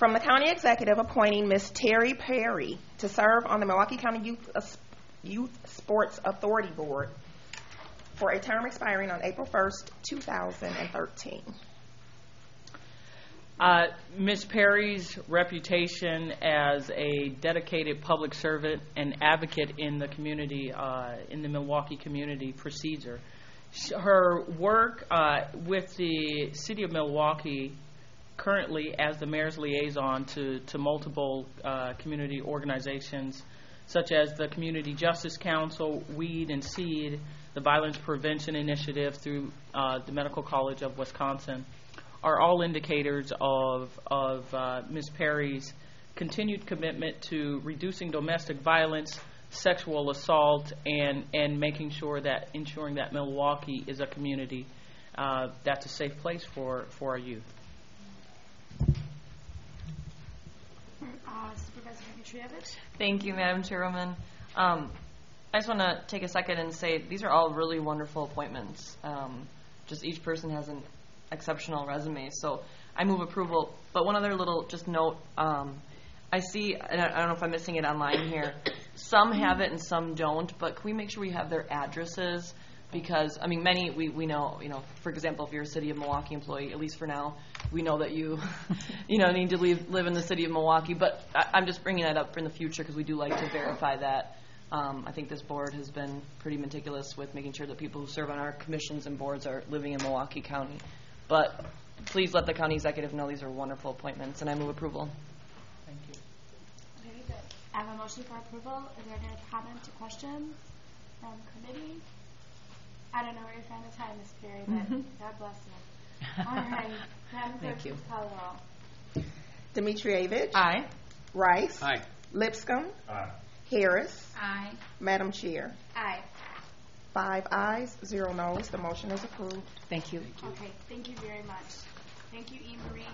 From the County Executive, appointing Ms. Terry Perry to serve on the Milwaukee County Youth Sports Authority Board for a term expiring on April 1st, 2013. Ms. Perry's reputation as a dedicated public servant and advocate in the community, in the Milwaukee community, precedes her. Her work with the City of Milwaukee, currently as the mayor's liaison to multiple community organizations, such as the Community Justice Council, WEED and SEED, the Violence Prevention Initiative through the Medical College of Wisconsin, are all indicators of Ms. Perry's continued commitment to reducing domestic violence, sexual assault, and ensuring that Milwaukee is a community that's a safe place for our youth. Supervisor Dimitrievich. Thank you, Madam Chairwoman. I just want to take a second and say these are all really wonderful appointments. Just each person has an exceptional resume, so I move approval. But one other little just note, I see, and I don't know if I'm missing it online here, some have it and some don't, but can we make sure we have their addresses? Because, I mean, many, we know, for example, if you're a City of Milwaukee employee, at least for now, we know that you, need to live in the City of Milwaukee. But I'm just bringing that up for in the future because we do like to verify that. I think this board has been pretty meticulous with making sure that people who serve on our commissions and boards are living in Milwaukee County. But please let the county executive know these are wonderful appointments, and I move approval. Thank you. Very good. I have a motion for approval. Is there any comments or questions from committee? I don't know where you're trying to time, Ms. Perry, but God bless you. All right. Madam Clerk, please call the roll. Dimitrievich. Aye. Rice. Aye. Lipscomb. Aye. Harris. Aye. Madam Chair. Aye. 5 ayes, 0 noes. The motion is approved. Thank you. Okay, thank you very much. Thank you, E. Marie.